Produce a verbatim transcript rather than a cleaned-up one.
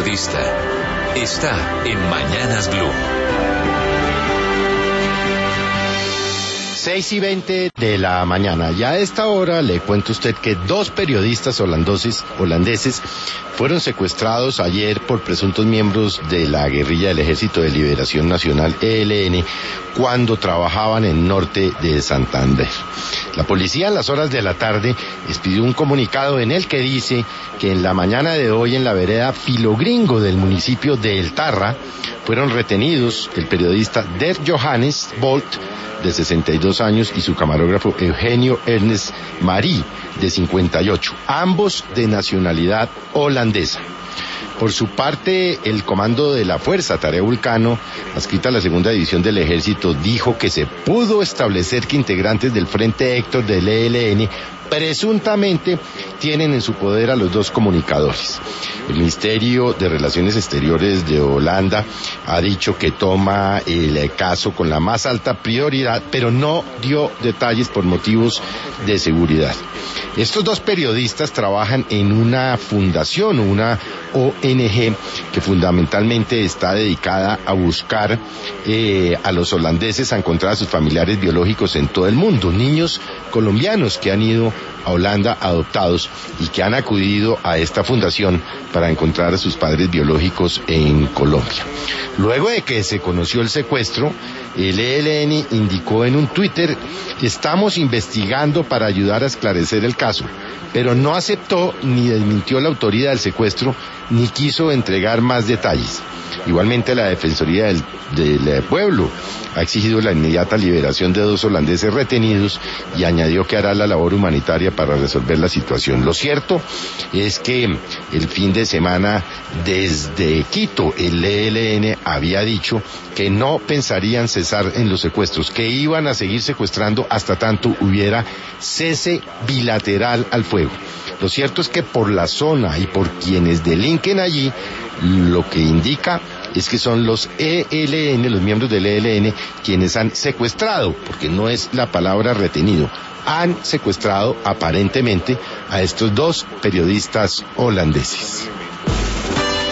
periodista está en Mañanas Blue. seis y veinte de la mañana. Ya a esta hora le cuento a usted que dos periodistas holandeses, holandeses fueron secuestrados ayer por presuntos miembros de la guerrilla del Ejército de Liberación Nacional, E L N, cuando trabajaban en norte de Santander. La policía en las horas de la tarde expidió un comunicado en el que dice que en la mañana de hoy en la vereda Filogringo del municipio de El Tarra fueron retenidos el periodista Der Johannes Bolt, de sesenta y dos años, y su camarógrafo Eugenio Ernest Marie, de cincuenta y ocho, ambos de nacionalidad holandesa. Por su parte, el comando de la Fuerza Tarea Vulcano, adscrita a la segunda división del Ejército, dijo que se pudo establecer que integrantes del Frente Héctor del E L N presuntamente tienen en su poder a los dos comunicadores. El Ministerio de Relaciones Exteriores de Holanda ha dicho que toma el caso con la más alta prioridad, pero no dio detalles por motivos de seguridad. Estos dos periodistas trabajan en una fundación, una O N G, que fundamentalmente está dedicada a buscar eh, a los holandeses a encontrar a sus familiares biológicos en todo el mundo, niños colombianos que han ido a Holanda adoptados y que han acudido a esta fundación para encontrar a sus padres biológicos en Colombia. Luego de que se conoció el secuestro, el E L N indicó en un Twitter: estamos investigando para ayudar a esclarecer el caso, pero no aceptó ni desmintió la autoría del secuestro ni quiso entregar más detalles. Igualmente, la Defensoría del, del Pueblo ha exigido la inmediata liberación de dos holandeses retenidos y añadió que hará la labor humanitaria para resolver la situación. Lo cierto es que el fin de semana, desde Quito, el E L N había dicho que no pensarían cesar en los secuestros, que iban a seguir secuestrando hasta tanto hubiera cese bilateral al fuego. Lo cierto es que por la zona y por quienes delinquen allí, lo que indica es que son los E L N, los miembros del E L N, quienes han secuestrado, porque no es la palabra retenido, han secuestrado aparentemente a estos dos periodistas holandeses.